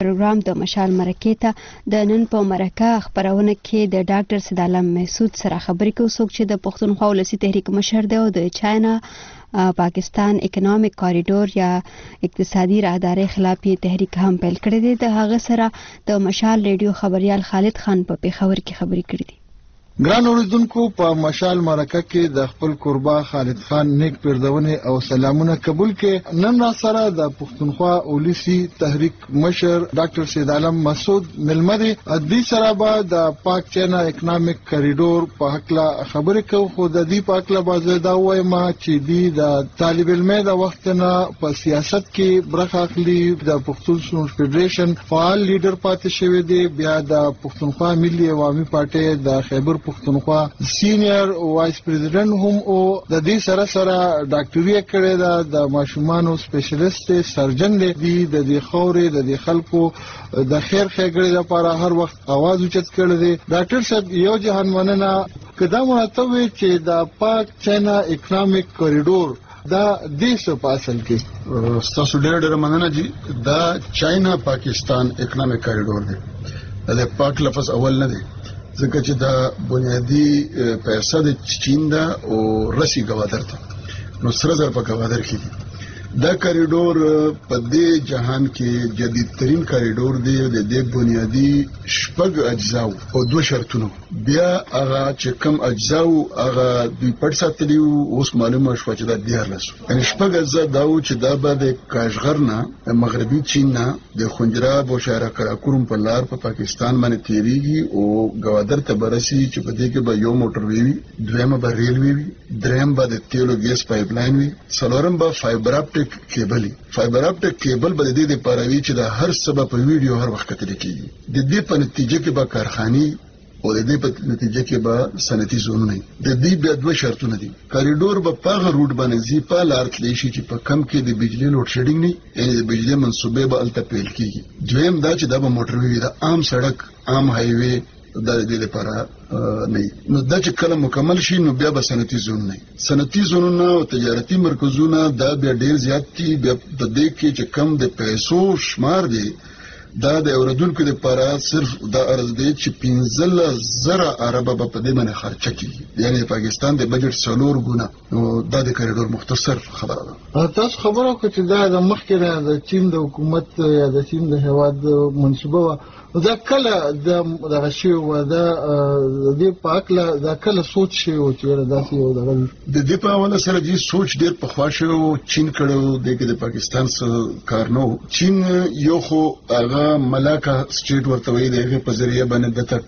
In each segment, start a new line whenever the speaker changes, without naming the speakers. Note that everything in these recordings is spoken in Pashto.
پروګرام د مشال مرکې ته د نن په مرکه خبرونه کې د ډاکټر سید عالم مسعود سره خبرې کوو، څوک چې د پښتونخوا ولسی تحریک مشر دی او د چاینا پاکستان اکونومیک کاریډور یا اقتصادي راهداري خلاف تحریک هم پیل کړی دی. د هغه سره د مشال ریډیو خبريال خالد خان په پیښور کې خبرې کړې دي.
ګران اوریدونکو، په مشال مرکه کې د خپل قربا خالد خان نیک پردونه او سلامونه قبول کې نن را سره د پښتونخوا ولسی تحریک مشر ډاکټر سید عالم مسعود ملمدي د سره به د پاک چاینا اکونومیک کاریډور په حق لا خبرې کوو. خو د دې پاک لا بازدا وای ما چې دی د طالب علم د وخت نه په سیاست کې برخه اخلي، د پښتون سټوډنټ فدریشن فعال لیډر پاتې شوی دی، بیا د پښتونخوا ملي عوامي پارټي د خیبر پښتونخوا سینیئر وایس پریزیډنټ هم او د دې سره سره ډاکټري کړی دا د ماشومانو سپیشلیست سرجن دی د دې خورې د دې خلکو د خیر ښېګړې لپاره هر وخت आवाज اوچت کړی دی. ډاکټر صاحب یو جهان مننه کدا مراتبه چې د پاک چاینا اکونومیک کوریډور دا دیسه په اصل کې
تاسو ډېر مننه جی. دا چاینا پاکستان اکونومیک کوریډور دی، د پاک لفظ اول نه دی ځکه چې دا بنیادی پیسې د چین دا او رسی گوادر ته نو سره زر په گوادر کې دي. دا کوریډور په دې جهان کې جدید ترين کوریډور دی. د دې بنیادی شپږ اجزا او دوه شرطونه، بیا هغه چې کم اجزا هغه دوی پټ ساتلی اوس معلومه شو چې دا ډیر لاسو یعنی شپږ اجزا دا و چې دا به د کاشغر نه مغربي چین نه د خنجراب او شهر کراکورم په لار په پاکستان باندې تیریږي او گوادر ته برسي چې په دې کې به یو موټر وي، دویمه به ریلوي وي، دریم به د تیلو ګیس پایپ لاین وي، څلورم به فایبر اپټیک کیبل. فایبر اپټیک کیبل به د دې لپاره وي چې د هر سبب په ویډیو هر وخت کتل کیږي. د دې په نتیجه کې به کارخاني او د دې په نتیجه کې به صنعتي زونونه. د دې بیا دوه شرطونه دي. کوریډور به په روټ باندې زی په لار تللی شي چې په کم کې د بجلی لوډ شیډینګ نه یعنی د بجلی منسوبې به الته پیل کیږي. دویم دا چې دا به موټر وي، د عام سړک عام هایوي د دې لپاره نه. نو دا چې کله مکمل شي نو بیا به صنعتي زون نه، صنعتي زونونه او تجارتي مرکزونه دا بیا ډیر زیات دي. بیا د دې کې چې کم د پیسو شمار دی دا د اوردونکو لپاره صرف دا ارز دی چې 15,000 عربه په دې باندې خرچه کیږي، یعنی پاکستان د بجټ 4 ګونه. نو دا د کوریډور مختصر خبره ده.
تاسو خبرو کوئ چې دا د مخکې د چین د حکومت یا د چین د هواد منسوبه دا کله د غشي و دا د پاکله دا کله سوچ شي او چې داسې یو د
دې په اول سره دې سوچ ډیر په خواشه او چین کړو د پاکستان سره کار نو. چین یو خو هغه ملاکا سټیټ ورته وی دی په ذریعہ باندې د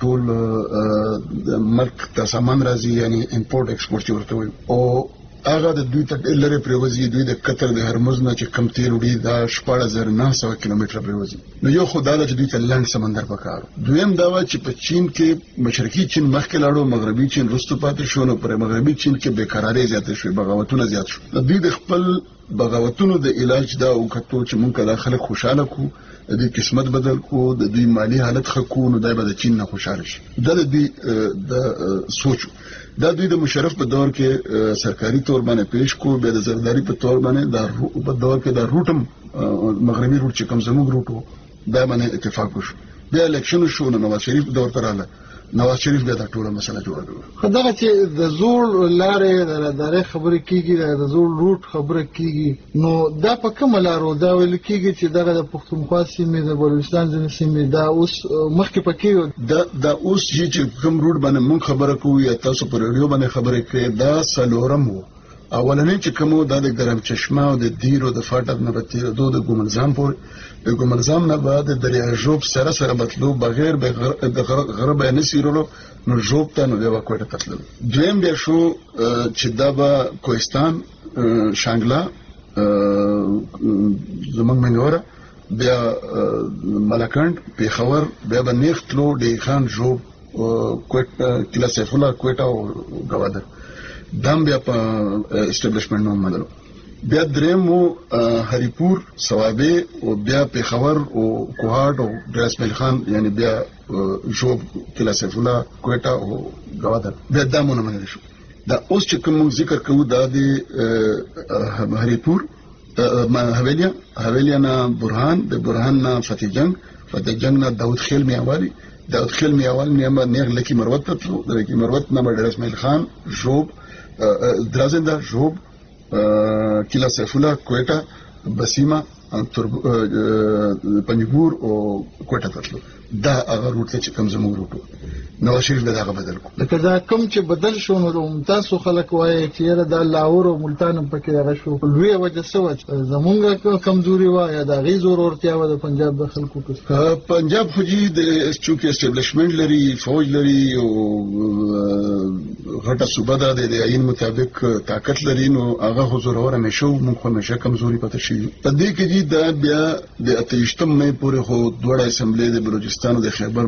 ټول ملک ته سامان راځي یعنی امپورټ ایکسپورټ ورته وی او هغه د دوی ته لری پروازي. دوی د قطر د هرمز نه چې کم تیر وړي دا 14,900 کیلومتره پروازي. نو یو خدای چې دوی ته لاند سمندر پکارو. دویم دا و چې په چین کې مشرقي چین مخکې لاړو، مغربي چین رستو پاتې شو. نو پر مغربي چین کې بیکاري زیاته شوه، بغاوتونه زیات شو. دوی د خپل بغاوتونو د علاج دا او کتو چې مونږ کله خلک خوشاله کو، د دې قسمت بدل کو، د دوی مالی حالت خکو، نو دای به د چین نه خوشاله شي. دا د دې د سوچ دا دوی د مشرف په دور کې سرکاري تور باندې پیش کو، بیا د زرداری په تور باندې دا په دور کې د روټم مغربي روټ چې کوم زموږ روټو دا باندې اتفاق وشو. بیا الیکشن شو، نواز شریف دور ته رااله. نواز شریف بیا دا ټوله مسله جوړه کړه.
خدای چې د زوړ لارې د لارې خبرې کیږي، د زوړ روټ خبرې کیږي، نو دا په کومه لارو دا ویل کیږي چې دغه د پښتونخوا سیمې د بلوچستان ځینې سیمې دا اوس مخکې پکې
دا اوس چې کوم روټ باندې مونږ خبره کوو یا تاسو په ریډیو باندې خبرې کوي دا سلورم وو. اولنې چې کومو د ګرم چشمه او د دیرو د فاټک نه بتیر د ګومنظام پورې د ګومنظام نه بعد د دریا جوب سره سره بتلو بغیر د غرب نه سیرولو نو جوب ته نو یو کوټه تتل. دویم بیا شو چې دا به کوهستان شانګلا زمونږ منګوره بیا ملکند پیښور بیا به نیختلو د خان جوب کوټه کلا سیف الله کوټه او گوادر دام بیا په اسټابلیشمنت نوم مدلو. بیا دریمو هریپور سوابه او بیا پیښور او کوهاټ او دراسمل خان یعنی بیا جوب کلا سیف الله کوټه او گوادر بیا دامونه منل شو. دا اوس چې کوم ذکر کوو دا د هریپور حویلیا نه برهان، د برهان نه فتح جنگ، په د جنگ نه داود خیل میاوالي نه نیغ لکی مروت تطلو لکی مروت نه ډیر اسماعیل خان ژوب درازنده ژوب کلا سیف الله کوټه بسیمه پنجګور او کوټه تطلو دا هغه روټ چې کوم زموږ روټ نو شریف دغه بدل کو
لکه دا کوم چې بدل شو نو تاسو خلک وایي چې دا لاهور او ملتان په کې هغه شو لوی وجه سوچ زمونږ کمزوري و یا د غي ضرورتیا و د پنجاب د خلکو کې
پنجاب خو جی د چونکه اسټابلیشمنت لري فوج لري او غټه صوبه ده د عین مطابق طاقت لري نو هغه حضور اور همیشه مونږ همیشه کمزوري پته شي په دې کې جی دا بیا د 28 مې پورې خو دوړه اسمبلی د بلوچستان د خیبر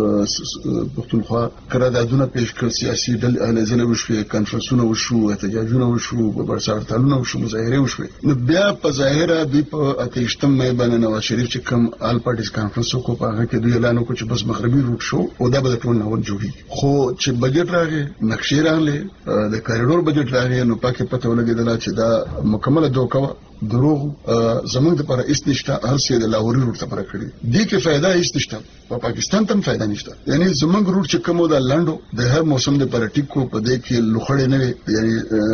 پختونخوا قراردادونه پیش کړ سیاسي ډلې اهلزنه وشوي کانفرنسونه وشو احتجاجونه وشو برسارتالونه وشو مظاهره وشوي نو بیا په ظاهره دوی په 28 مې باندې نواز شریف چې کوم آل پارټیز کانفرنس کو په هغه کې دوی اعلان وکړ چې بس مغربي روټ شو او دا به ټول نور جوړي خو چې بجټ راغی نقشې راغله د کاریډور بجټ راغی نو پاکه پته ولګیدله چې دا مکمله دوکه دروغ زمونږ لپاره هیڅ نشته هر څه د لاهوري روټ لپاره کړی دي کې فائدہ هیڅ نشته په پاکستان ته فائدہ نشته یعنی زمونږ روټ چې کومو د لاندو د هر موسم د پالیټیک کو په دې کې لوخړې نه یعنی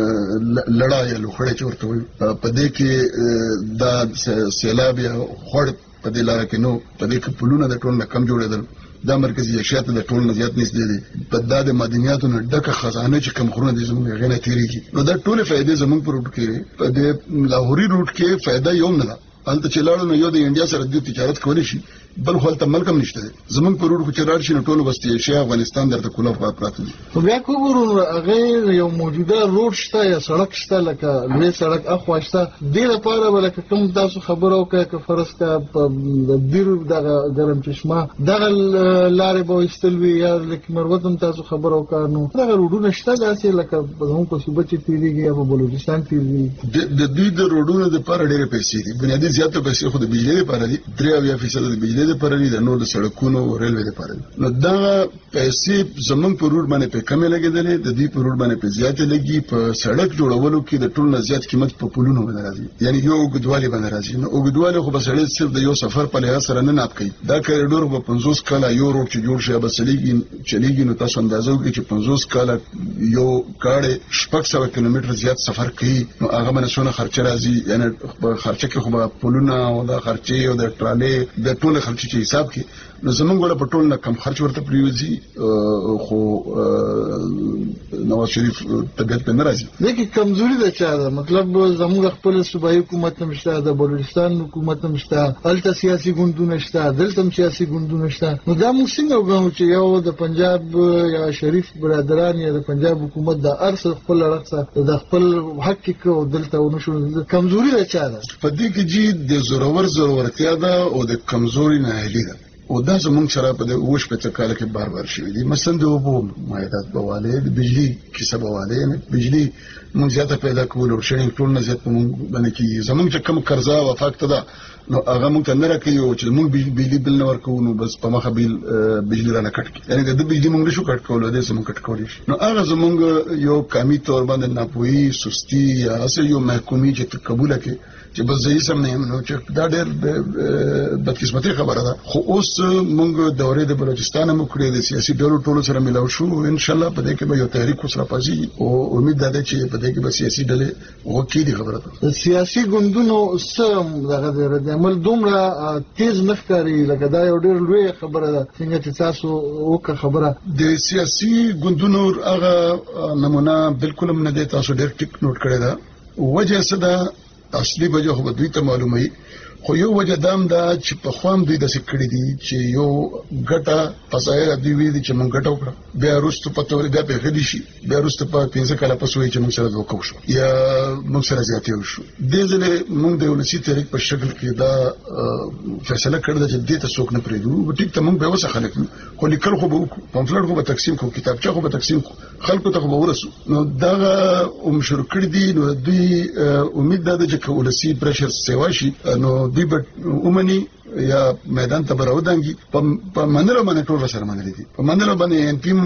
لړا یا لوخړې چورته وي په دې کې دا سیلاب یا خړ په دې لار کې نو په دې کې پلونه د ټول نه کم جوړېدل دا مرکزی اشیاء د ټول نه زیات نشته دي په د معدنیاتو نه ډکه خزانه چې کم خورونه دي زموږ غنه تیریږي نو دا ټول فائدې زموږ پر روټ کې په دې لاهوري روټ کې فائدہ یو نه ده هلته چې لاړو نو یو د انډیا سره د تجارت کولی شي بل خو هلته ملک هم نشته زمونږ په روډ خو چې لاړ شي نو ټول وسطي ایشیا افغانستان درته کوله پراته دي
خو بیا کومو هغه یو موجوده روډ شته یا سړک شته لکه لوی سړک اخوا شته دې لپاره ولکه کوم تاسو خبرو کوي که فرض کا د دیر دغه ګرم چشمه دغه لارې به استلوي یا لکه مروتم تاسو خبرو کوي نو دغه روډونه شته داسې لکه زموږ په صوبه چې تیریږي یا په بلوچستان تیریږي
د دوی د روډونو لپاره ډېرې پیسې دي بنیادی زیاته پیسې خو د بجلی لپاره دي 3% د بجلی لپاره دي د نور د سړکونو او ریلوې لپاره نو دا پیسې زمونږ په روډ باندې په کمه لګیدلې د دې په روډ باندې په زیاته لګي په سړک جوړولو کې د ټول نه زیات قیمت په پولونو باندې راځي یعنی یو اوږدوالی باندې راځي نو اوږدوالی خو بس اړې صرف د یو سفر په لحاظ سره نه ناپ کوي دا کریډور په 50 کاله یو روډ چې جوړ شي بس چلیږي نو تاسو اندازو کې چې 50 کاله یو کاړې 600 کیلومتر زیات سفر کوي نو هغه باندې څونه خرچ راځي یعنی خرچه کې خو پولونه او د خرچې او د ټرالې د ټول خرچې چې حساب کې نو زمونږ ولا په ټول نه کم خرچ ورته پریوزي خو نواز شریف طبيعت په ناراضي
لیکن کمزوري ده چا ده مطلب زموږ خپل صوبایي حکومت نشته د بلوچستان حکومت نشته الته سیاسي ګوندونه شته دلته سیاسي ګوندونه شته نو دا موږ څنګه وګورو چې یو د پنجاب یا شریف برادران یا د پنجاب حکومت د ارث خپل رخصه د خپل حق کې دلته ونشو کمزوري ده چا ده
په دې کې جی د ضرورتیا ده او د کمزوري نه هلي ده او دا زمونږ سره په وښ په تکاله کې بار شوی دي مثلا د اوبو مایدات بواله د بجلی کیسه بواله نه بجلی مونږ زیاته پیدا کول او شنه ټول نه زیات مونږ باندې کې زمونږ چې کم قرضا وفاقت ده نو هغه مونږ ته نه راکوي او چې مونږ بجلی بل نه ورکو نو بس په مخه بجلی را نه کټ یعنی د بجلی مونږ نشو کټ کول د سمون کټ کول شي نو هغه زمونږ یو کمی تور باندې ناپوهي سستی یا اسه یو محکومي چې قبول کړي چې بس زه یې سم نه یم نو چې دا ډېر بدقسمتي خبره ده خو اوس مونږ دورې د بلوچستان مو کړې د سیاسي ډلو ټولو سره ملاو شو ان شاء الله په دې کې به یو تحریک وسره پازي او امید ده چې په دې کې به سیاسي ډلې وکړي دي خبره ده
سیاسي ګوندونو سم دغه د عمل دومره تیز نخکاری لکه دا یو ډېر لوی خبره ده څنګه چې تاسو وکړه خبره
د سیاسي ګوندونو هغه نمونه بالکل هم نه دی تاسو ډېر ټیک نوٹ کړی دا وجه څه ده اصلي وجه خو دوی ته معلومه خو یو وجه دام دا چې په خوام دوی د سکړې دي چې یو ګټه پسایره دی وی دي چې مونږ ګټو کړ بیا وروسته پته ولې بیا په غدي شي بیا وروسته په 15 کاله پس وی چې مونږ سره وکړو شو یا مونږ سره زیاتې وشو د ځله مونږ د ولسی تحریک په شکل کې دا فیصله کړل چې دې ته څوک نه پریږدو ټیک ته مونږ به وسه خلک خو لیکل خو به پمفلټ خو به تقسیم کو کتابچه خو به تقسیم کو خلکو ته خو به ورسو نو دا شروع کړی دي نو دوی امید ده چې ولسی پرشر سیوا شي نو دوی به اومني یا میدان ته براودانګي په منلو باندې ټول سره منلي دي په منلو باندې ان پی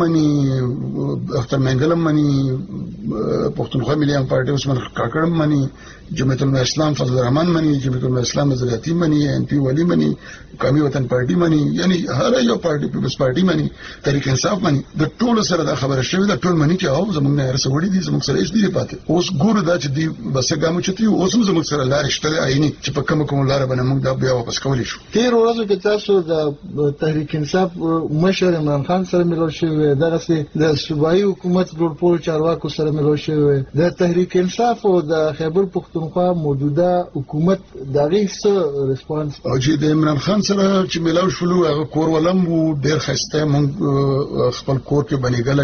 منی اختر منګلم منی پښتونخوا ملي پارټي عثمان کاکړ منی جمعیت الاسلام فضل الرحمن منی جمعیت الاسلام نظریاتی منی ان پی ولی منی قومي وطن پارټي منی یعنی هر یو پارټي پیپلز پارټي منی تحریک انصاف منی د ټول سره دا خبره شوې ده ټول منی چې او زمونږ نه رسوړي دي زمونږ سره هیڅ دي پاتې اوس ګورو دا چې دی بس ګامو چې اوس زمونږ سره لارې شته عیني چې په کوم لار باندې موږ دا بیا واپس کولی شو.
تیر ورځو کې تاسو د تحریک انصاف مشر عمران خان سره ملو شوی دغه سي د صوبایي حکومت ګورپور چارواکو سره ملو شوی د تحریک انصاف او د خیبر پختونخوا موجوده حکومت دغه څه ریسپانس
او چې د عمران خان سره چې ملاو شولو هغه کور ولم وو ډیر خسته موږ خپل کور کې بنیګله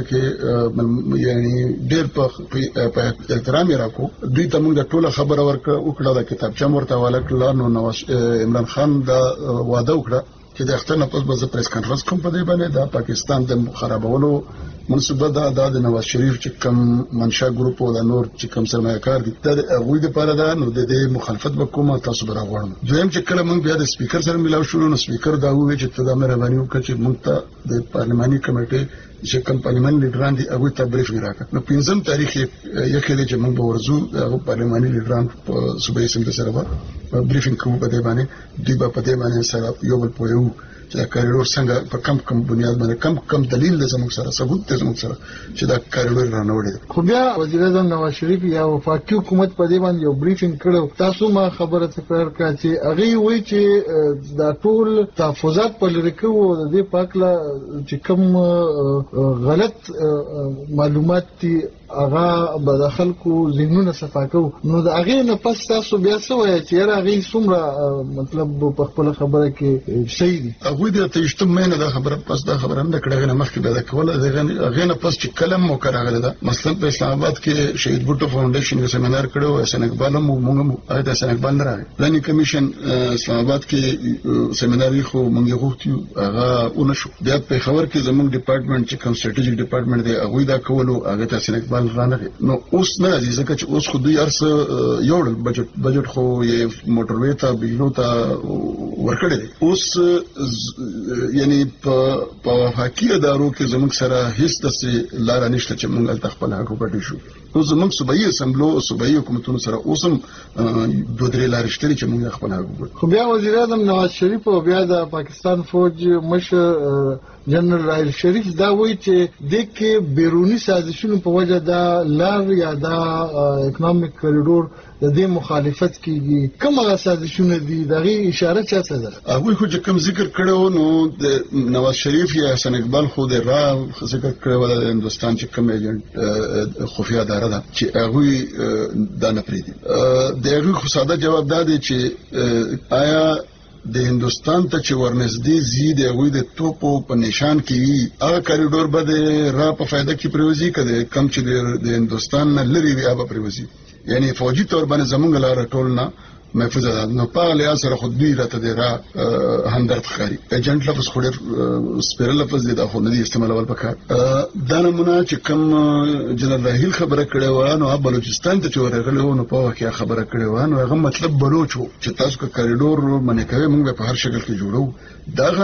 کې یعنی ډیر په احترام راکو دوی ته موږ د ټوله خبره وکړه د کتابچه مرته والا نو نواز عمران خان دا وعده وکړه چې د اختر نه پس به پریس کانفرنس کوم په دې باندې دا پاکستان د خرابولو منصوبه دا د نواز شریف چې کوم منشا ګروپ او د نور چې کوم سرمایه‌کار دي دا هغوی د پاره دا نو د دې مخالفت وکوم تاسو به راغواړم دویم چې کله موږ بیا د سپیکر سره ملاو شو نو سپیکر دا وویل چې ته دا مهرباني وکړه چې موږ ته د پارلماني کمیټې چې کوم پارلماني لیډران دي هغه ته بریفینګ راکړه نو 5 تاریخ یې کله چې موږ ورزو هغه پارلماني لیډران په صوبایي سمت سره بریفینګ کوو په دې باندې دی په دې باندې سره یو بل پویو چې کاریډور څنګه په کم بنیاد باندې کم دلیل د زموږ سره ثبوت د زموږ سره چې دا کاریډور رانوړي
خو بیا وزیر اعظم نواز شریف یا وفاقي حکومت په دې باندې یو بریفینګ کړو تاسو ما خبره تکرار کړه چې هغه وایي چې دا ټول تحفظات په لری کوو د دې پاکله چې کوم غلط معلومات دي هغه به د خلکو ذهنونه صفا کوو نو د هغه نه پس تاسو بیا څه وایي چې هغه څومره مطلب په خپل خبره کې صحیح دي
هغه د تېشتم مینه دا خبره پس دا خبره نه کړه غنه مخکې به دا کوله هغه نه پس چې کلم مو کراغله ده مثلا په اسلام آباد کې شهید بوټو فاونډیشن یو سیمینار کړو حسن اقبال مو هغه د حسن اقبال نه راغی پلانینګ کمیشن اسلام آباد کې سیمینار خو مونږ غوښتیو هغه ونشو بیا په خبر کې زموږ ډپارټمنټ چې کوم سټریټیجیک ډپارټمنټ دی هغه دا کولو هغه ته حسن اقبال رانغی نو اوس نه ځکه چې اوس خو دوی ارس یو بجټ خو یې موټروي ته بجلو ته ورکړی دی اوس یعنی په وفاقي ادارو کې زموږ سره هیڅ داسې لار نشته چې موږ خپل حق وپټو شو نو زموږ صوبایي اسمبلو صوبایي حکومتونو سره اوسم دوه درې لارې شته چې موږ خپل حق وپټو
خو بیا وزیر اعظم نواز شریف او بیا د پاکستان فوج مشر جنرال راحیل شریف دا وایي چې د کې بیرونی سازشونو په وجه دا لار یا دا اکونومیک کوریډور د دې مخالفت کیږي کومه سازشونه دي دغه اشاره چاته ده
هغه خو چې کوم ذکر کړو نو د نواز شریف یا حسن اقبال خو د را ذکر کړو د هندستان چې کوم ایجنټ خفیه اداره ده چې هغه دا نه پریدي د هغه خو ساده جواب دا دی چې آیا د هندستان ته چې ورنږدې زی د هغوی د توپو په نشان کې هغه کاریډور به د را په فایده کې پریوزي کده کم چې د هندستان نه لري وي هغه پریوزي یعنی فوجي تور باندې زمونږ لار ټول نه محفوظ ده نو په لیا سره خود دوی راته دی را همدرد خاري ایجنټ لفظ خو ډېر سپیرل لفظ دی دا خو نه دی استعمالول پکار دا نمونه چې کوم جنرال راحیل خبره کړې و نو بلوچستان ته ورغلی و نو په واقعیا خبره کړې و نو هغه مطلب بلوچ و چې تاسو کا کاریډور منې کوي موږ په هر شکل کې جوړو دا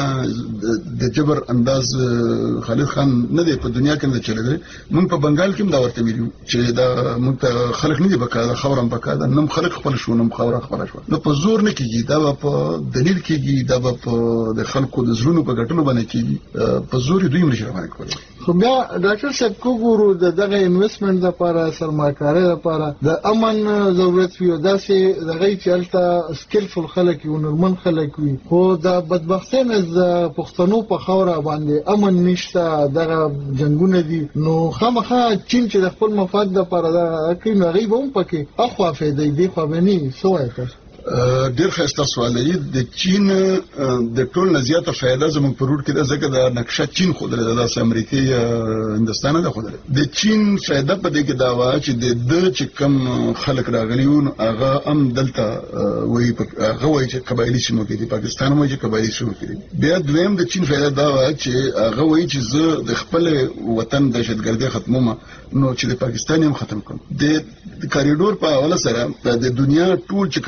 هم د جبر انداز خالد خان نه دی په دنیا کې نه چلیدل موږ په بنگال کې دا ورته ویلو چې دا موږ خلک نه دی پکاره خورم پکاره نم خلک خپل شونم خبره خبره شو نو په زور نه کیږي دا په دلیل کیږي دا په د خلکو د زړونو په ګټلو باندې کیږي په زور دوی ملي روان کړي
خو بیا ډاکټر صاحب کوګورو دغه انویسټمنټ لپاره سرمایه‌کاري لپاره د امن ضرورت وي داسې دغه چلته سکیلفل خلک یو نورمن خلک وي خو دا بدبختۍ نه د پښتنو په خوره باندې امن نشته دغه جنگونه دي نو خامخا چین چې د خپل مفاد لپاره دا کوي نو غیب هم پکې اخوا فائدې دی خو باندې سوای
ډیر ښه سوال دی د چین د ټول نه زیاته فائدہ زموږ په روټ کې د زګه د نقشه چین خو د امریکا یا هندستان نه خو د چین فائدہ په دې کې دا و چې د چې کم خلک راغلیون هغه هم دلته وایي چې قبایلی سیمو کې دي پاکستان مو چې قبایلی سیمو کې دي بیا دویم د چین فائدہ دا و چې هغه وایي چې زه د خپل وطن دهشتګردي ختموم نو چې د پاکستان هم ختم کوم د کاریډور په حواله سره د دنیا ټول چې کاریډورونه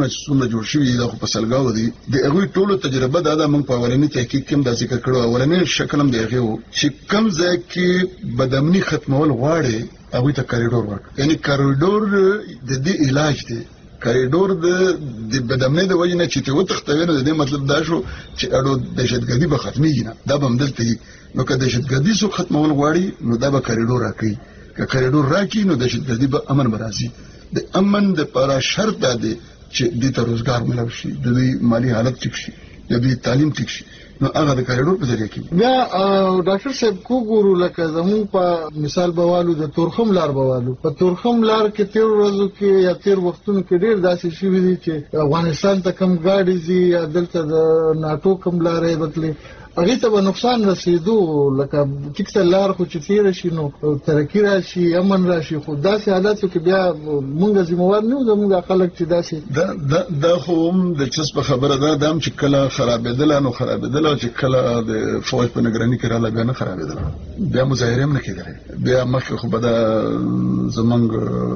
کاریډورونه چې څومره جوړ شوي دي دا خو په سلګاو دي د هغوی ټولو تجربه دا موږ په اولني تحقیق کې هم دا ذکر کړو. اولنی شکل هم د هغې و چې کوم ځای کې بدامني ختمول غواړي هغوی ته کاریډور ورکړه. یعنې کاریډور د دې علاج دی. کاریډور د بدامنۍ د وجې نه چې ته وتښتوې نو د دې مطلب دا شو چې اړو دهشتګردي به ختمېږي نه، دا به همدلته وي. نو که دهشتګردي څوک ختمول غواړي نو دا به کاریډور راکوي. که کاریډور راکړي نو دهشتګردي به امن به راځي. د امن دپاره شرط دا دی چې دې ته روزګار ملو شي، د دوی مالي حالت ټیک شي، د دوی تعلیم ټیک شي. نو هغه د کاریډور په ذریعه کې
بیا ډاکټر صاحب کو ګورو لکه زموږ په مثال بوالو د تورخم لار بوالو په تورخم لار کې تیر ورځو کې یا تیر وختونو کې ډیر داسې شوي دي چې افغانستان ته کم ګاډي ځي یا دلته د ناټو کم لارې بدلې هغې ته به نقصان رسېدو. لکه ټیک ته لار خو چې تېره شي نو ترقي راشي، امن راشي، خو داسې حالاتو کې بیا مونږ ذموار نه یو. زمونږ خلک چې داسې
دا خو هم دلچسپه خبره ده. دا هم چې کله خرابېدله نو خرابېدله، چې کله د فوج په نګراني کې راله بیا نه خرابېدله، بیا مظاهرې هم نه کېدلې. بیا مخکې خو به دا زمونږ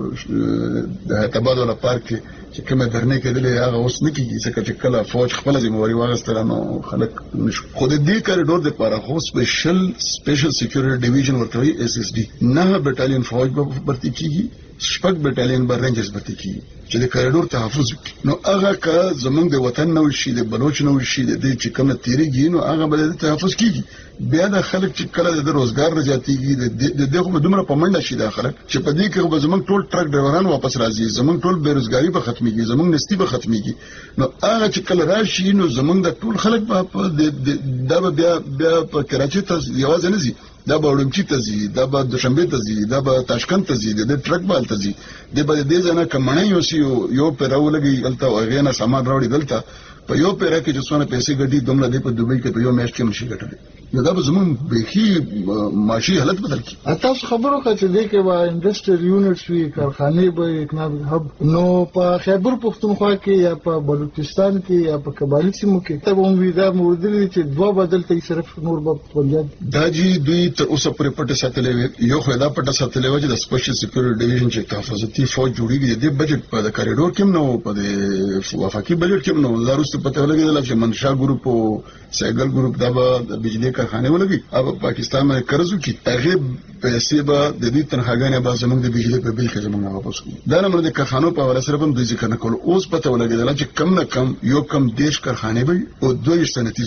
د حیدرآباد والا پارک کې چې کومه درنې کېدلې هغه اوس نه کېږي، ځکه چې کله فوج خپله ذمواري واخیستله نو خلک نشو. خو د دې کاریډور دپاره خو سپیشل سیکیورټي ډیویژن ورته وایي SSD 9 بټالین فوج به برتي کېږي، 6 بټالین به رینجرز برتي کېږي چې د کاریډور تحفظ وکړي. نو هغه که زمونږ د وطن نه وشي، د بلوچ نه وشي، د دې چې کومه تېرېږي نو هغه به د تحفظ کېږي. بیا د خلک چې کله د روزګار نه زیاتېږي د دې خو به دومره په منډه شي دا خلک چې په دې کې خو به زمونږ ټول ټرک ډرایوران واپس راځي، زمونږ ټول بېروزګاري به ختمېږي، زمونږ نستي به ختمېږي. نو هغه چې کله راشي نو زمونږ د ټول خلک به دا به بیا په کراچۍ ته یوازې نه ځي، دا به اورمچي ته ځي، دا به دوشنبې ته ځي، دا به تاشکند ته ځي، د ټرک به هلته ځي. دی به د دې ځای نه که مڼۍ یوسي یو پې راولګي هلته او هغې نه سامان راوړي دلته په یو پیره کې چې څونه پیسې ګټي دومره دی په دوبۍ کې په یو میاشت کې هم شي ګټلی. نو دا به زمونږ بیخي معاشي حالت بدل کړي.
تاسو خبرو که چې دی کې به انډسټریل یونټس وي، کارخانې به اکنامیک هب. نو په خیبر پښتونخوا کې یا په بلوچستان کې یا په قبایلي سیمو کې ته به هم وي دا موردلي چې دوه بدلته یې صرف نور به پنجاب
دا جي دوی تر اوسه پورې پټه ساتلې وي. یو خو دا پټه ساتلې وه چې د سپیشل سیکیورټي ډیویژن چې تحفظتي فوج جوړېږي د دې بجټ په د کاریډور کې هم نه و، په د وفاقي بجټ کې هم نه و. دا وروسته پته ولګېدله چې منشا ګروپ او سایګل ګروپ دا به د بجلي کارخانې ولګي، هغه په پاکستان باندې قرض وکړي، هغې پیسې به د دوی تنخواګانې به زموږ د بجلي په بیل کې زموږ نه واپس کړي. دا نمبر د کارخانو په حواله سره به هم دوی ذکر نه کول. اوس پته ولګېدله چې کم نه کم یو کم 10 کارخانې به وي او 2 صنعتي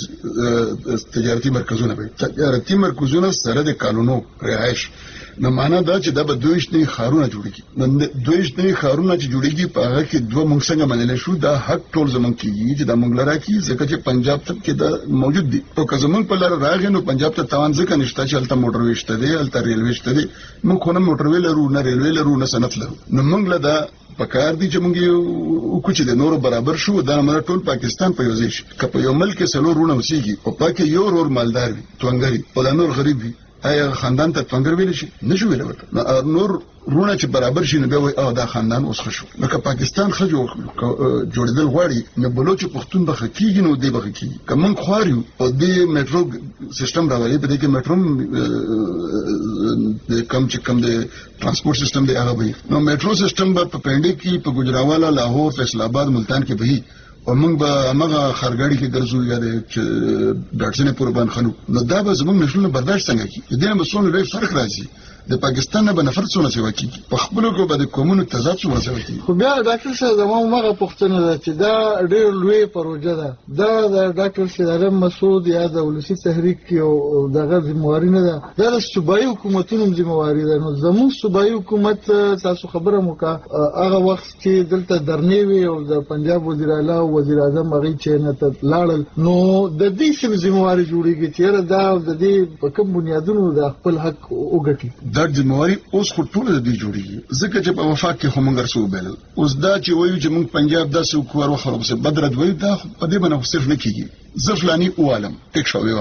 تجارتي مرکزونه به وي. تجارتي مرکزونه سره د قانونو رعایش نو معنا دا چې دا به 2 نوي ښارونه جوړېږي. نو 2 نوي ښارونه چې جوړېږي په هغه کې 2 موږ څنګه منلی شو دا حق ټول زموږ کېږي چې دا موږ له راکړي، ځکه چې پنجاب ته کې دا موجود دي. او که زموږ په لاره راغی نو پنجاب ته توان ځکه نشته چې هلته موټروې شته دی، هلته ریلوې شته دی. موږ خو نه موټروې لرو، نه ریلوې لرو، نه صنعت لرو. نو موږ له دا پکار دي چې موږ وکړو چې د نورو برابر شو. دا موږ ټول پاکستان په یو ځای شي. که په یو ملک کې 4 وروڼه اوسېږي او پکې یو ورور مالدار وي، توانګر وي، او دا نور غریب وي، آیا خاندان ته توانګر ویلی شي؟ نه شو ویلی ورته. نور وروڼه چې برابر شي نو بیا وایي او دا خاندان اوس ښه شو. لکه پاکستان ښه جوړېدل غواړي نو بلوچ پښتون به ښه کېږي نو دی به ښه کېږي. که موږ خوار یو او دې میټرو سیسټم راولي، په دې کې میټرو کم د ترانسپورټ سیسټم دی هغه به وي. نو میټرو سیسټم به په پنډۍ کې، په ګوجراوالا، لاهور، فیصل آباد، ملتان کې به وي او موږ به همغه ښارګاډي کې ګرځو یا د ډاټسنې پورې باندې خنو. نو دا به زموږ نسلونه برداشت څنګه کړي؟ د دې نه به څومره لوی فرق راځي. د پاکستان نه به نفرت څومره سیوا کېږي، په خپلو کې به د قومونو تضاد څومره سیوا کېږي.
خو بیا ډاکټر صاحب زما همغه پوښتنه ده چې دا ډېر لوی پروژه ده. دا د ډاکټر سیدعالم مسعود یا د ولسي تحریک او دغه ذمواري نه ده، دا د صوبایي حکومتونو ذمواري ده. نو زموږ صوبایي حکومت تاسو خبره مو کا هغه وخت چې دلته درنې وي او د پنجاب وزیر اعلی او وزیر اعظم هغې چینه ته لاړل، نو د دې سیمې ذمواري جوړېږي چې یاره دا د دې په کوم بنیادونو د خپل حق وګټي.
دا ذمواري اوس خو ټوله د دوی جوړېږي، ځکه چې په وفاق کې خو موږ هر څه وبایلل. اوس دا چې وایو چې موږ پنجاب داسې وکړو هر وخت ورپسې بد رد وایو، دا په دې باندې خو صرف نه کېږي. زه فلاني ووالم، ټیک شو ووالم،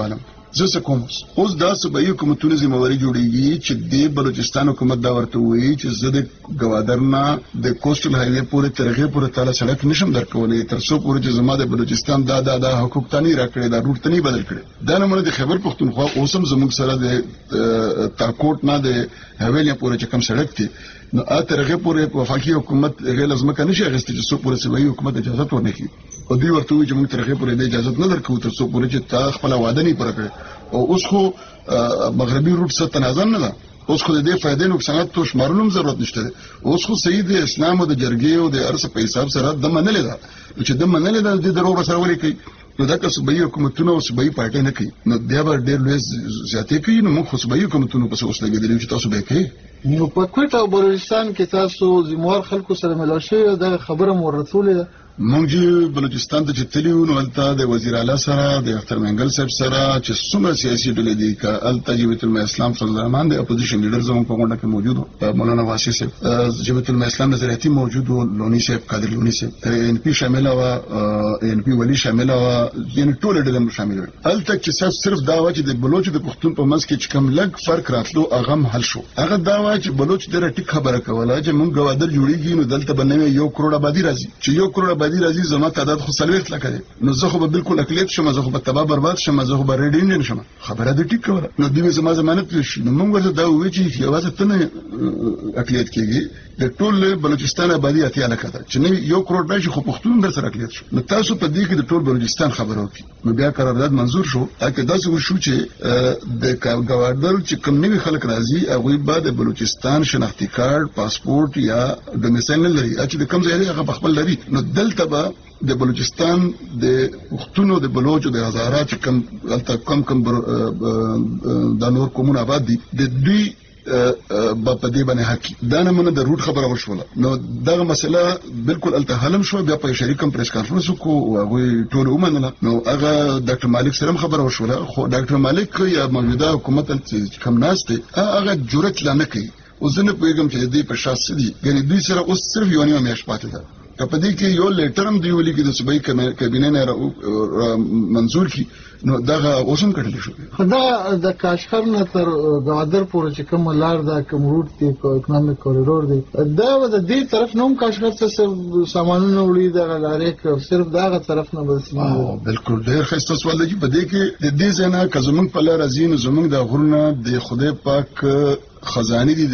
زه کوم اوس دا صوبایي حکومتونو ذمہواری جوړیږي چې د بلوچستان حکومت دا ورته وایي چې زه د گوادر نه د کوسټل هایوې پورې ترغه پورې تعالی سړک نشم درکولې تر څو پورې چې زما د بلوچستان دا حقوق تانی راکړي دا روټ تانی بدل کړي دا نمونه د خیبر پختونخوا اوسم زموږ سره د تاکوټ نه د حویلیا پورې چې کم سړک دی نو اترغه پورې وفاقي حکومت غیر لازمه کنه شي اغستې چې څو پورې صوبایي حکومت اجازه ورنکړي او دوی ورته وایي چې موږ ترغه پورې د اجازه نه درکو تر څو پورې چې تا خپل وعده نه پوره کړي او اوس خو مغربي روټ څخه تنازل نه ده اوس خو د دې فائدې نقصانات تو شمارلو ضرورت نشته اوس خو سید اسلام او د جرګې او د ارث په حساب سره د منلې ده چې د منلې ده د درو سره ولې کوي نو دا که صوبایي حکومتونه او صوبایي پارټي نه کوي نو بیا به ډېر لوی زیاتې کوي نو موږ صوبایي حکومتونو په اوس لګېدلې چې تاسو به کوي
نو په کوټه او بلوچستان کې تاسو زموږ خلکو سره ملاو شوی دا خبره مو رسولې
موږ چې بلوچستان ته چې تلیو نو الته د وزیر اعلی سره د اختر منګل صاحب سره چې څومره سیاسي ډلې دي ک الته جبهت الاسلام فضل الرحمن د اپوزیشن لیډر زموږ په غونډه کې موجود مولانا واسع صاحب جبهت الاسلام نظریاتي موجود لونی صاحب قادر لونی صاحب ان پی شامل او ان پی ولی شامل او یعنی ټول ډلې شامل الته چې صرف دا و چې د بلوچ د پښتون په منځ کې کم لګ فرق راتلو هغه حل شو هغه دا و چې بلوچ ډېر ټیک خبره کوله چې موږ گوادر جوړیږي نو دلته بنوي 1 کروڑ آبادی راځي چې 1 کروڑ آبادی راځي زما تعداد خو سلويت لکه دی نو زه خو به بالکل اقلیت شم زه خو به تباہ برباد شم زه خو به ریډ انډین شم خبره دې ټیک کوله نو دوی زما ضمانت شي نو موږ ورته دا وایو چې یوازې تنه اقلیت کېږي د ټول بلوچستان آبادی اتیا لکه ده چې نه 1 کروڑ راشي خو پښتون در سره اقلیت شو نو تاسو په دې کې د ټول بلوچستان خبرو کی نو بیا قرارداد منزور شو اګه دا څه شو چې د گوادر چې کوم نوی خلک راځي هغه بعد بلوچستان شناختی کارت پاسپورت یا ډومیسایل لري چې د کوم ځای هغه خپل لري نو دلته به د بلوچستان د پښتونو د بلوچو د هزاره چې کم الته کم د نور کومون آباد دي د دوی په دې باندې حق دا نمونه د روټ خبره وشوله نو دغه مسله بالکل الته حلم شو بیا په شریکم پریس کانفرنس کو او هغه ټول ومنله نو هغه ډاکټر مالک سره خبره وشوله خو ډاکټر مالک یا موجوده حکومت کم ناشته هغه جرأت لانه کوي او زنه پیغام چې دې په شاسې دي ګنې دوی سره اوس صرف یو نیمه میاشت پاتې ده کپدې کې یو لیټر هم دی ولې کې د صوبایي کابینې نه منزور کی نو دغه اوسم کړل شو
خدا د کاشغر نه تر گوادر پورې چې کوم لار دا کوم روټ دی اکونومیک کوریډور دی دا د دې طرف نوم کاشغر څخه سامانونه وړي د لارې صرف دغه طرف نه بس
بالکل ډېر ښه سوال دی په دې کې د دې ځنه کزمن په لار ازین زمنګ د غرونه د خدای پاک خزانه دي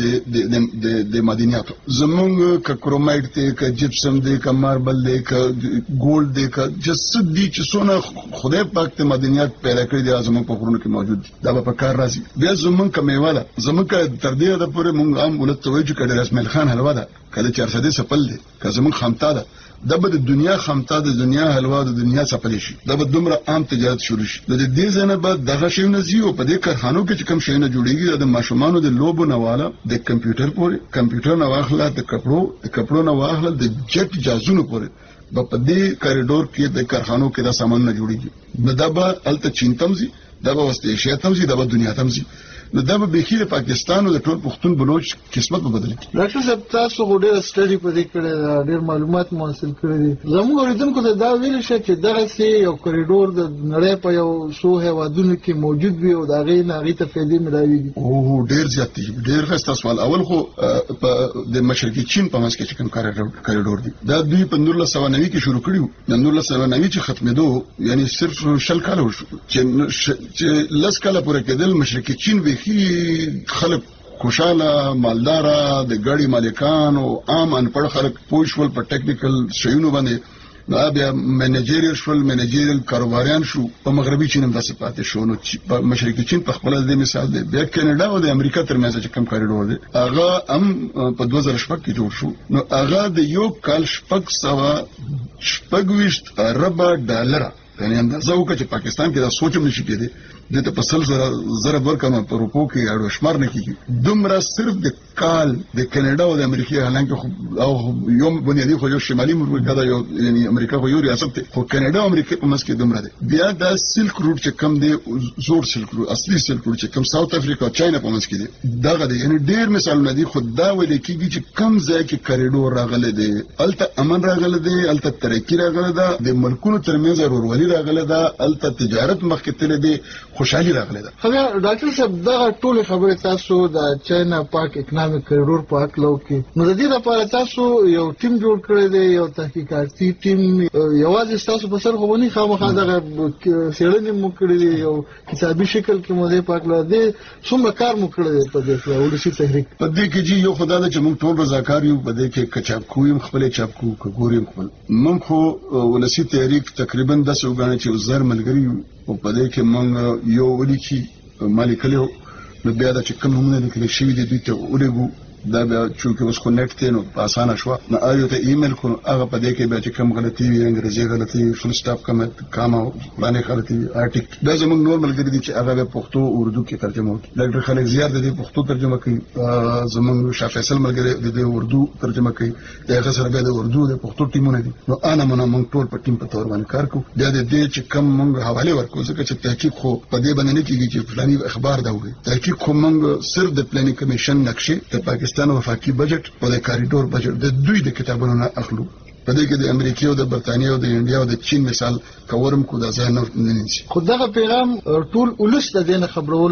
د معدنیاتو زمونږ ک کرومایټ ته ک جپسم دی ک ماربل دی ک ګولډ دی ک جسد دی چې څونه خدای پاک ته معدنیات پیدا کړی دي زمونږ په غرونو کې موجود دي دا په کار راځي بیا زمونږ کمیواله زمونږ تر دې د پورې مونږ عام ولته توجه کړی رسمل خان حلوا ده کله 400 سپل دی که زمونږ خامتا ده دا به د دنیا خامتا د دنیا حلوا د دنیا سپل شي دا به دومره عام تجارت شروع شي د دې ځنه بعد دغه شی نه زیو په دې کارخانو کې چې کوم شی نه جوړیږي د ماشومانو د لوبو نواله د کمپیوټر پورې کمپیوټر نه واخله د کپړو نه واخله د جټ جازونو پورې په دې کاریډور کې د کارخانو کې دا سامان نه جوړیږي نو دا به الته چین تمزي دا به واستې ایشیا تمزي دا به دنیا تمزي نو دا به بخیر پاکستان او د ټول پښتون بلوچ قسمت په بدل کی
ډاکټر صاحب تاسو ډېر سټډي په دې کړه ډېر معلومات مو حاصل کړی دي زموږ اوریدونکو ته دا ویل شي چې دغه سي یو کوریډور د نړۍ په یو څو هوادونو کې موجود وي او دا غي ناغي ته فائدې ملایوي
او ډېر زیات دي ډېر ښه سوال اول خو د مشرقي چین په منځ کې کوم کوریډور دي دا دوی په 1990 کې شروع کړیو د 1990 چې ختمېدو یعنی صرف شل کال وشو چې لس کال پورې کېدل مشرقي چین خلک خوشاله مالدارا د ګاډي مالکان او عام انپړ خلک پوښول په ټیکنیکل شیونو باندې نو بیا منیجریل کاروباریان شو په مغربي چین هم داسې پاتې شو نو په مشرقي چین په خپل د مثال دی بیا کینیډا او د امریکا ترمنځ چې کوم کوریډور دی هغه هم په 2016 کې جوړ شو نو هغه د یو کال 6.20 ارب ډالر یعنی اندازه وکړه چې پاکستان کې دا سوچم نشي کېدی د ته په 100,000 ورکانو په روپو کې اړو شمار نه کیږي دومره صرف د کال د کینیډا او د امریکا هلانکه او یو بنیادی خو یو شمالي امریکا دا یو یعنی امریکا خو یو ریاست دی خو کینیډا او امریکا په مسکه دومره دی بیا دا سلک روټ چې کم دی زوړ سلک روټ اصلي سلک روټ چې کم ساوث افریقا او چاینا په مسکه دی دا غدي یعنی ډیر مثالونه دي خو دا ولې کیږي چې کم ځای کې کوریډور راغله دی الته امن راغله دی الته ترقی راغله ده د ملکونو ترمنځ ورولې مالداري راغله ده الته تجارت مخکې تللی دی خوشحالي راغله ده.
خو ډاکټر صاحب دا ټول خبره تاسو د چاینا پاک اکنامک کریډور پاک لو کې نو د دې لپاره تاسو یو ټیم جوړ کړی دی یو تحقیقاتي ټیم یوازې تاسو په سر خو نه خامخا دغه سیړنې مو کړې دي یو کتابي شکل کې مو دې پاک لا دي څومره کار مو کړی دی په دې کې ولسی تحریک
په دې کې یو خدای ته چې موږ ټول رضاکار یو په دې کې کچاب کویم خپل چاپ کو ګوریم خپل موږ خو ولسی تحریک تقریبا 10 وګڼي چې وزر ملګری او په دې کې موږ یو ولیکي مالک له نو بیا دا چې کوم همونه لیکل شوی دی دوی ته ولګو دا بیا چې اوس کونیکټ نو آسان شو نو آیو ته ایمیل کو هغه په دې کې بیا چې کوم غلطي وي انګریزي غلطي فل سټاپ کما باندې غلطي آرټیک دا زموږ نورمال ګری دي چې هغه په پښتو اردو کې ترجمه وکړي ډاکټر خالد زیار د دې پښتو ترجمه کوي زموږ شاه فیصل ملګری د دې اردو ترجمه کوي دا سره به د اردو د پښتو ټیمونه دي نو انا موږ ټول په ټیم په تور باندې کار کوو دا د دې چې کوم موږ حواله ورکو ځکه چې تحقیق خو په دې باندې نه کیږي چې فلاني اخبار دا وي تحقیق خو موږ صرف د پلانینګ کمیشن نقشه د پاکستان وفاقي بجټ او د کاریډور بجټ د دوی د کتابونو نه اخلو په دې کې د امریکا او د برتانیې او د انډیا او د چین مثال کورم کو د ځای نه نيسي
خو دا پیغام ټول ولس د دې خبرول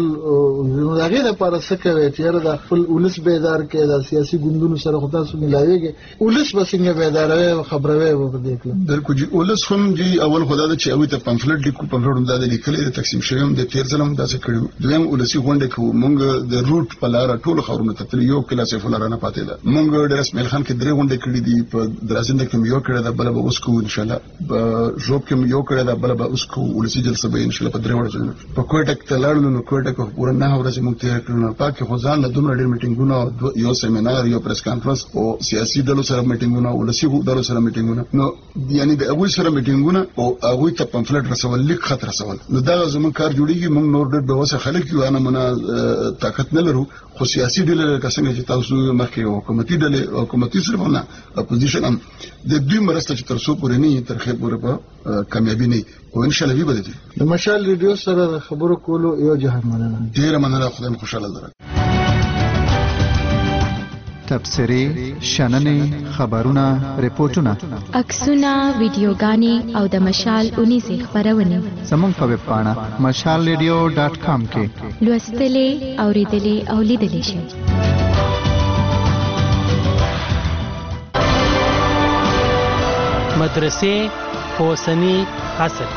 نو هغه لپاره څه کوي چې د خپل ولس بیدار کې د سیاسي ګوندونو سره خو تاسو ملایږي ولس بسنګ بیداروي خبروي په دې کې
بالکل جی ولس هم جی اول خدای ته چې اوی ته پمفلټ لیکو پمفلټ د لیکل د تقسیم شوم د تیر ظلم داسې کړو دویم ولسی غونډه کو مونږ د روټ په لار ټول خبرونه ته یو کلاس فلرانه پاتې ده مونږ د رسمیل خان کې درې غونډه کړې دي په درازنده کې یو کړه د بل به اوس کو ان شاء الله جوب کې یو کړه د بل به اوس کو ولسی جلسه به ان شاء الله په درې ورځې په کوټه کې تلاړو نو کوټه کې پورا نه ورځې مونږ ته کړو پاک خو ځان له دومره ډېر میټینګونه یو سیمینار یو پریس کانفرنس او سیاسي ډلو سره میټینګونه ولسی ډلو سره میټینګونه نو یعنی د هغه سره میټینګونه او هغه ته پمفلټ رسول لیک خط رسول نو دا زمون کار جوړیږي مونږ نور ډېر به وسه خلک یو انا منا طاقت نه لرو خو سیاسي ډلې کسانه چې تاسو مخکې حکومتي ډلې حکومتي سره نه اپوزیشن هم د دوی مرسته چې تر څو پورې نه تر خې پورې په کامیابی نه او ان شاء الله به بدلي
د مشال ریډیو سره خبرو کولو یو جهان مننه
ډیر مننه خدای خوشاله درک
تبصرې شننې خبرونه ریپورتونه
عکسونه ویډیوګانې او د مشال 19 خبرونه
زموږ په ویب پاڼه mashalradio.com کې
لوستلې اوریدلې او لیدلې شئ
مدرسې په اوسني عصر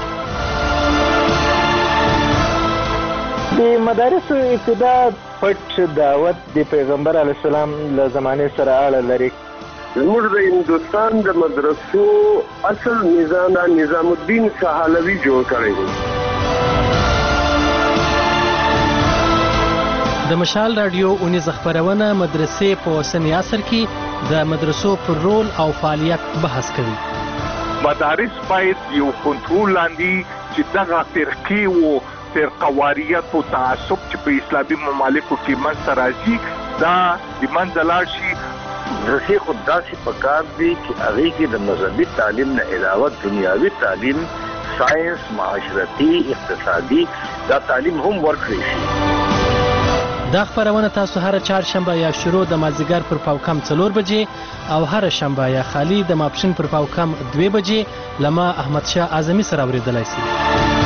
د مدارس ابتدا پټ دعوت د پیغمبر علی السلام له زمانه سره اړه لري
زموږ د هندستان د مدرسو اصل نظام الدین سهالوی جوړ کړی دی
د مشال رادیو 19 خبرونه مدرسې په اوسني عصر کې د مدرسو پر رول او فعالیت بحث کوي
مدارس باید یو کنټرول لاندې چې دغه فرقې او فرقواریت او تعصب چې په اسلامي ممالکو کې منځته راځي دا د منځه لاړ شي
مدرسې خو داسې پکار دي چې هغې کې د مذهبي تعلیم نه علاوه دنیاوي تعلیم ساینس معاشرتي اقتصادي دا تعلیم هم ورکړی شي
دا خبرونه تاسو هر چهارشنبه یا شروع د مازدیګر پر پاوکم 4 بجې او هر شنبه یا خالی د ماپښین پر پاوکم 2 بجې لما احمد شاه اعظمي سره اوریدلای شئ